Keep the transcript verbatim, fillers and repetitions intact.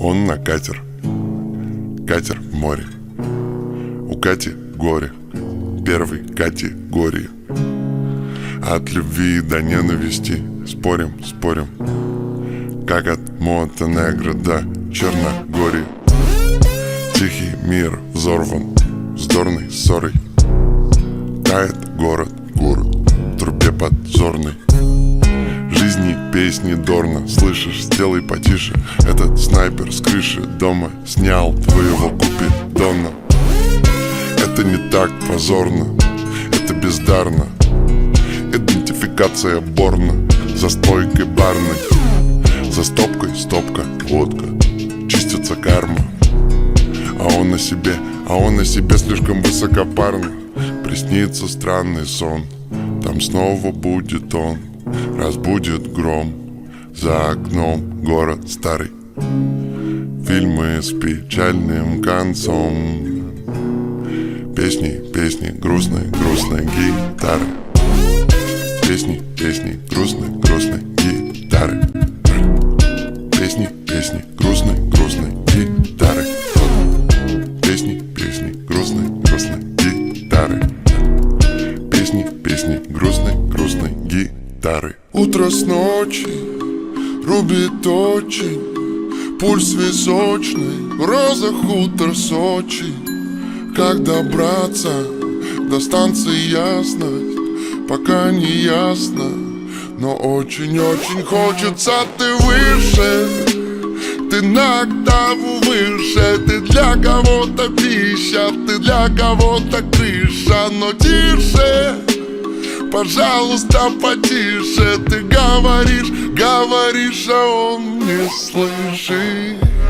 Он на катер, катер в море. У Кати горе, первой категории. От любви до ненависти спорим, спорим, как от Монтенегро до Черногории. Тихий мир взорван вздорной ссорой. Тает город, город в трубе подзорной. Жизни песни дорно, слышишь, сделай потише. Этот снайпер с крыши дома снял твоего купидона. Это не так позорно, это бездарно. Идентификация Борна за стойкой барной. За стопкой стопка, водка, чистится карма. А он на себе, а он на себе слишком высокопарно. Приснится странный сон, там снова будет он. Разбудит гром, за окном город старый. Фильмы с печальным концом. Песни, песни, грустной, грустной гитары. Песни, песни, грустной, грустной гитары. Песни, песни, грустной, грустной гитары. Песни, песни, грустной, грустной гитары. Песни, песни, грустной, грустной гитары. Утро с ночи рубит очень, пульс височный, в розах хутор Сочи. Как добраться до станции ясность, пока не ясно, но очень-очень хочется. Ты выше, ты на октаву выше. Ты для кого-то пища, ты для кого-то крыша. Но тише, пожалуйста, потише. Ты говоришь, говоришь, а он не слышит.